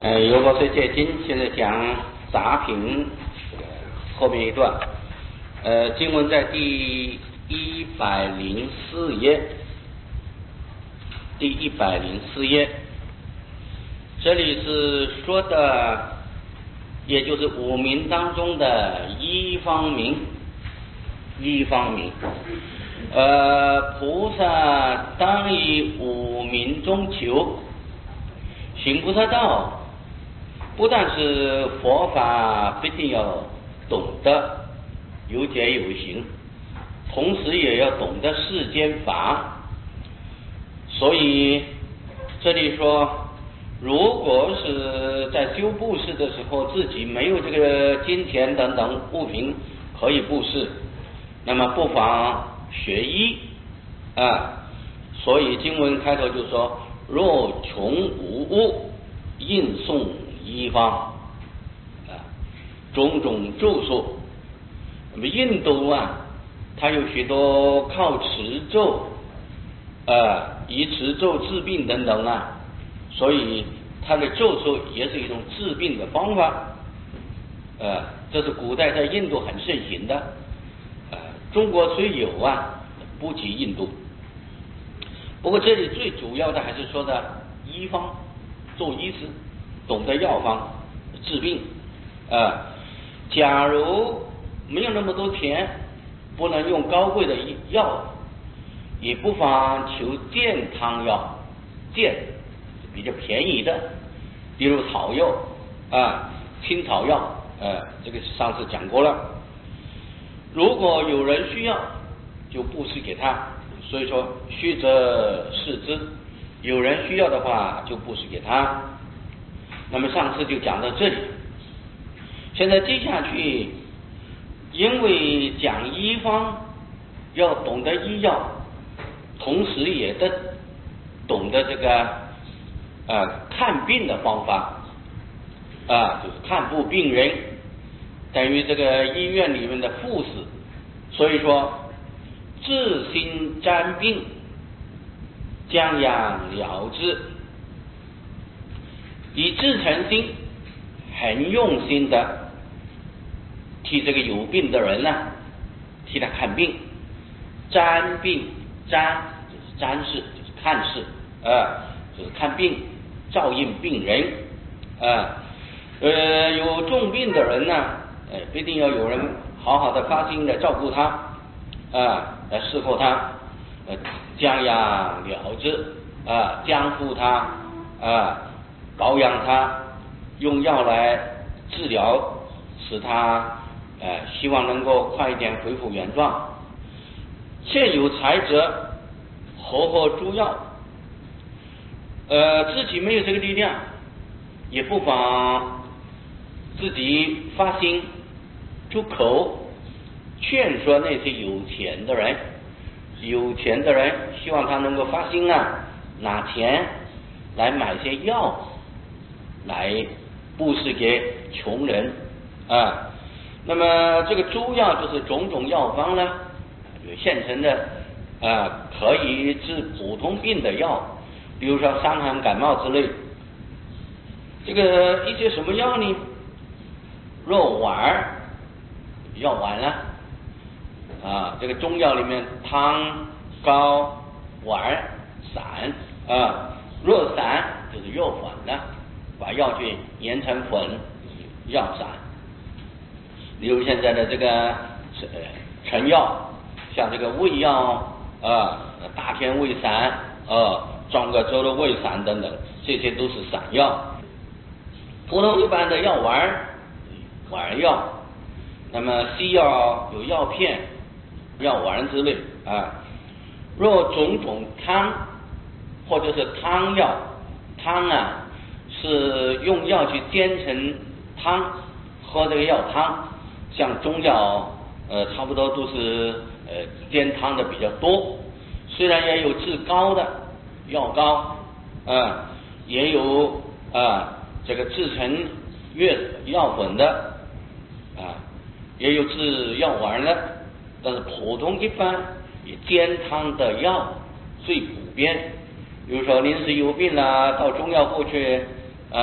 有个水结晶，现在讲杂品后面一段。经文在第104页，第104页，这里是说的，也就是五名当中的一方名。菩萨当以五名中求，行菩萨道。不但是佛法必定要懂得有解有行，同时也要懂得世间法。所以这里说，如果是在修布施的时候自己没有这个金钱等等物品可以布施，那么不妨学医所以经文开头就说，若穷无物，应诵医方种种咒术。那么印度它有许多靠持咒以持咒治病等等所以它的咒术也是一种治病的方法这是古代在印度很盛行的中国虽有不及印度。不过这里最主要的还是说的医方，做医师懂得药方治病假如没有那么多钱，不能用高贵的药，也不妨求健汤药，比较便宜的，比如草药青草药这个上次讲过了。如果有人需要，就布施给他。所以说虚则视之，有人需要的话就布施给他。那么上次就讲到这里，现在接下去，因为讲医方要懂得医药，同时也懂得这个看病的方法就是看护病人，等于这个医院里面的护士。所以说自心沾病，将养了之，以至诚心，很用心的替这个有病的人替他看病。沾病，沾就是沾视，就是看视就是看病，照应病人有重病的人必定要有人好好的发心的照顾他来侍候他，将养了之将护他保养他，用药来治疗，使他希望能够快一点恢复原状。现有财者，合诸药自己没有这个力量，也不妨自己发心出口劝说那些有钱的人，希望他能够发心拿钱来买些药来布施给穷人那么这个诸药就是种种药方有现成的可以治普通病的药，比如说伤寒感冒之类。这个一些什么药呢？若丸药丸这个中药里面汤、膏、丸、散若散就是药粉把药去研成粉，药散。例如现在的这个成药，像这个胃药大天胃散庄葛州的胃散等等，这些都是散药。普通一般的药丸药，那么西药有药片、药丸之类若种种汤或者是汤药，汤是用药去煎成汤，喝这个药汤，像中药差不多都是煎汤的比较多。虽然也有治高的药膏也有这个制成药粉的也有治药丸的，但是普通一般以煎汤的药最普遍。比如说临时有病到中药铺去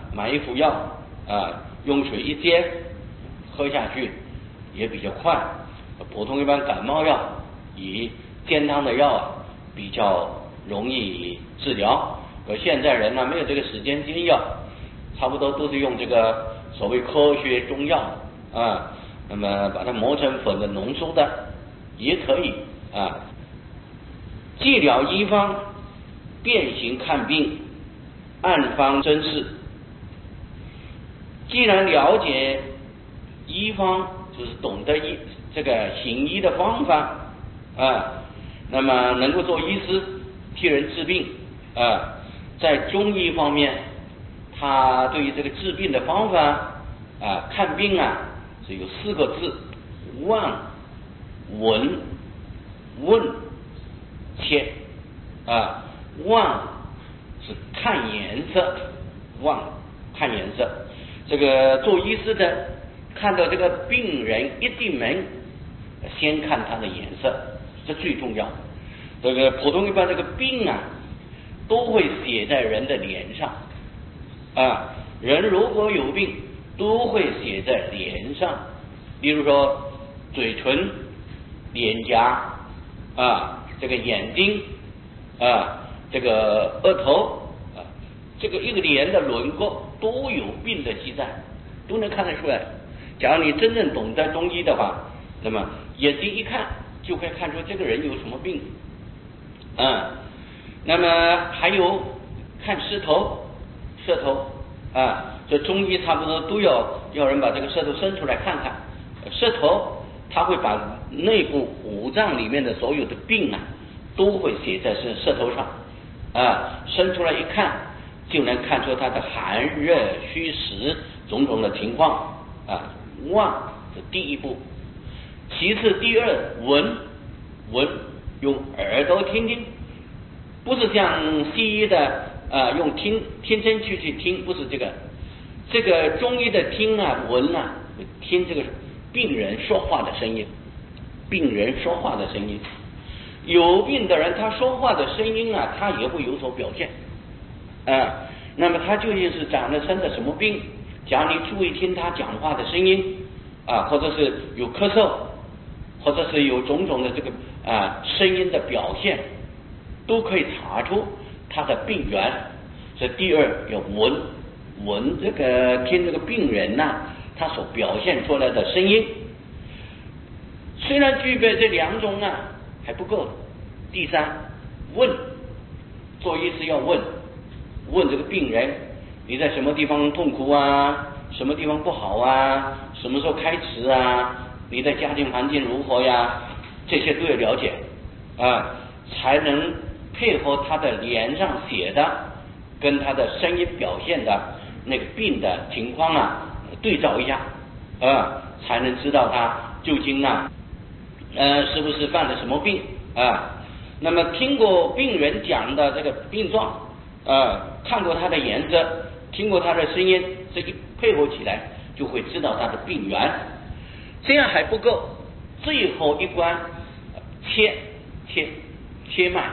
买一副药用水一煎喝下去也比较快。普通一般感冒药以煎汤的药比较容易治疗。而现在人呢没有这个时间煎药，差不多都是用这个所谓科学中药那么把它磨成粉的浓缩的也可以剂疗医方变形看病，按方针治。既然了解医方，就是懂得这个行医的方法那么能够做医师替人治病在中医方面，他对于这个治病的方法看病是有4个字：望、闻、问、切望是看颜色，望看颜色。这个做医师的看到这个病人一进门，先看他的颜色，这最重要。这个普通一般这个病都会写在人的脸上人如果有病都会写在脸上，例如说嘴唇、脸颊这个眼睛这个额头这个一个脸的轮廓都有病的迹象，都能看得出来。假如你真正懂得中医的话，那么眼睛一看就会看出这个人有什么病那么还有看舌头这中医差不多都要人把这个舌头伸出来看看。舌头它会把内部5脏里面的所有的病都会写在舌头上伸出来一看就能看出它的寒热虚实种种的情况望是第一步。其次第二闻用耳朵听听，不是像西医的用听诊器去听，不是这个中医的听闻听这个病人说话的声音，有病的人他说话的声音他也会有所表现那么他究竟是长了生的什么病？假如你注意听他讲话的声音或者是有咳嗽，或者是有种种的这个声音的表现，都可以查出他的病源。这第二要闻这个听这个病人他所表现出来的声音。虽然具备这2种还不够。第三问，做医师要问这个病人，你在什么地方痛苦什么地方不好什么时候开始你的家庭环境如何这些都要了解才能配合他的脸上写的跟他的声音表现的那个病的情况对照一下才能知道他究竟是不是犯了什么病那么听过病人讲的这个病状看过他的颜色，听过他的声音，这一配合起来就会知道他的病源。这样还不够，最后一关切脉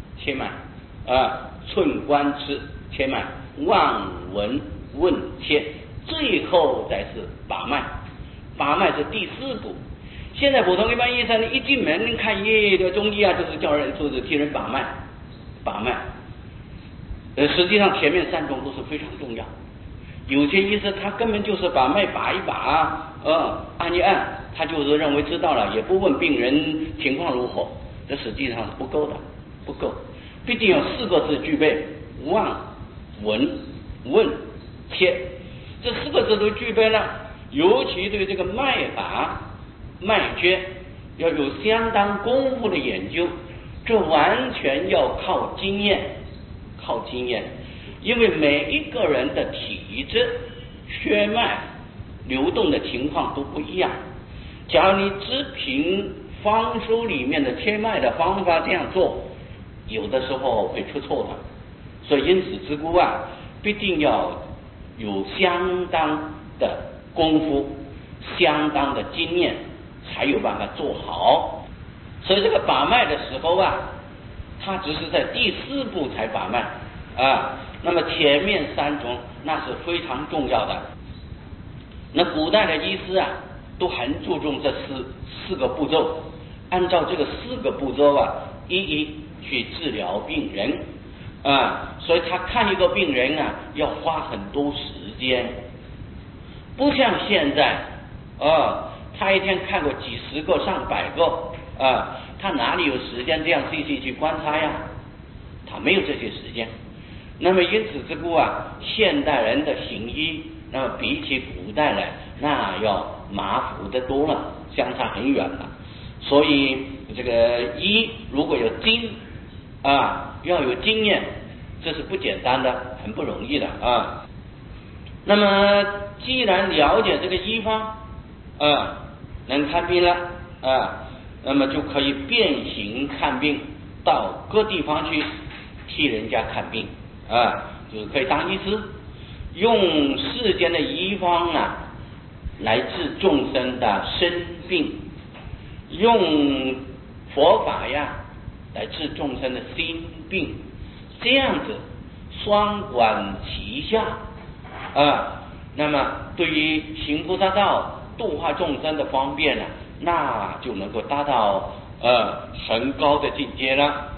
寸关之切脉，望闻问切，最后才是把脉是第4步。现在普通一般医生一进门看这个中医就是替人把脉实际上前面3种都是非常重要。有些医生他根本就是把脉把一把按一按，他就是认为知道了，也不问病人情况如何，这实际上是不够，必定有4个字具备：望、闻、问、切。这4个字都具备了，尤其对这个脉法脉诀要有相当功夫的研究，这完全要靠经验，因为每一个人的体质、血脉流动的情况都不一样。假如你只凭方书里面的切脉的方法这样做，有的时候会出错的。所以因此之故必定要有相当的功夫、相当的经验，才有办法做好。所以这个把脉的时候他只是在第4步才把脉那么前面三种那是非常重要的。那古代的医师啊，都很注重这四个步骤，按照这个4个步骤啊，一一去治疗病人啊，所以他看一个病人啊，要花很多时间，不像现在他一天看过几十个、上百个他哪里有时间这样细细去观察呀？他没有这些时间。那么因此之故啊，现代人的行医，那么比起古代来，那要马虎得多了，相差很远了。所以这个医如果有经要有经验，这是不简单的，很不容易的啊。那么既然了解这个医方能看病了那么就可以变形看病，到各地方去替人家看病就是可以当医师，用世间的医方来治众生的生病，用佛法来治众生的心病，这样子双管齐下那么对于行菩萨道、度化众生的方便那就能够达到很高的境界了。